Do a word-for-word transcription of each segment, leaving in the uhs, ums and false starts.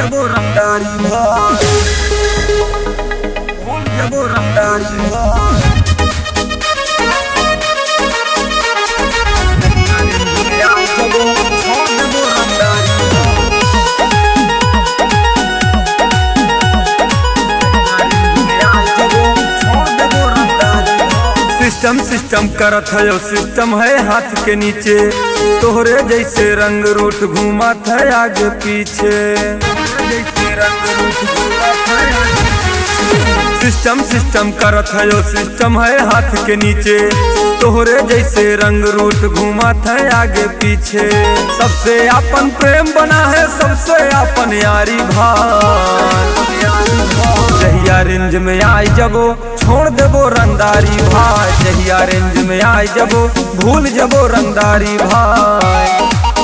जबो रंगदारी भाई, भूल जबो रंगदारी भाई। सिस्टम सिस्टम करत है सिस्टम है हाथ के नीचे, तोहरे जैसे रंग रूट घूमत है आगे पीछे, जैसे रंग रूट घूमत है आगे पीछे। सिस्टम सिस्टम करत है सिस्टम है हाथ के नीचे, तोहरे जैसे रंग रूट घूमत है आगे पीछे। सबसे अपन प्रेम बना है सबसे अपन यारी भाई, जहिया रेंज में आई जबो छोड़ देबो रंगदारी भाई, जहिया रेंज में आई जबो भूल जबो रंगदारी भाई।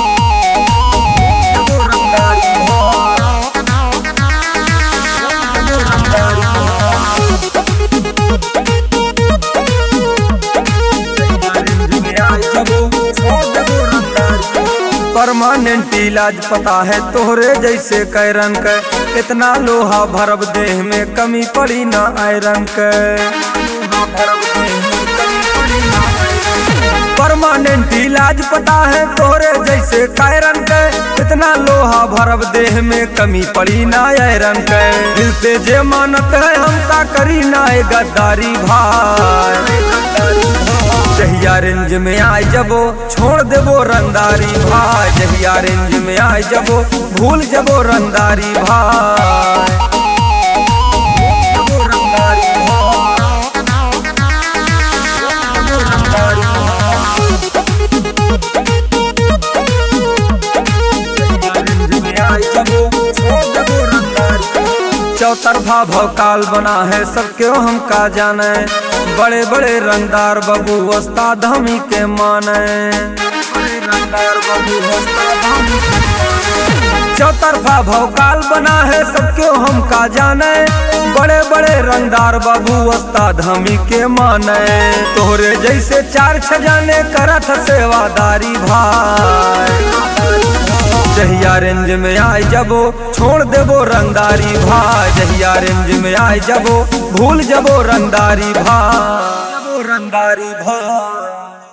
परमानेंट इलाज पता है तोहरे जैसे कैरन के, इतना लोहा भरब देह में कमी पड़ी ना आयरन के। परमानेंट इलाज पता है तोहरे जैसे कैरन के, इतना लोहा भरब देह में कमी पड़ी ना आयरन के। दिल से जे मानत है हमका करी ना गद्दारी भाई, जहिया रेंज में आई जबो छोड़ देबो रंगदारी भाई, जहिया रेंज में आई जबो भूल जबो रंगदारी भाई। चौतरफा भौकाल बना है सबके हमका जाने, बड़े बड़े रंगदार बाबू उस्ताद हमी के माने। चौतरफा भौकाल बना है सबके हमका जाने, बड़े बड़े रंगदार बाबू उस्ताद हमी के माने। तोहरे जैसे चार छजाने करत सेवादारी भाई, जहिया रेंज में आई जबो छोड़ देबो रंगदारी भाई, जहिया रेंज में आई जबो भूल जबो रंगदारी भाई, रंगदारी भाई।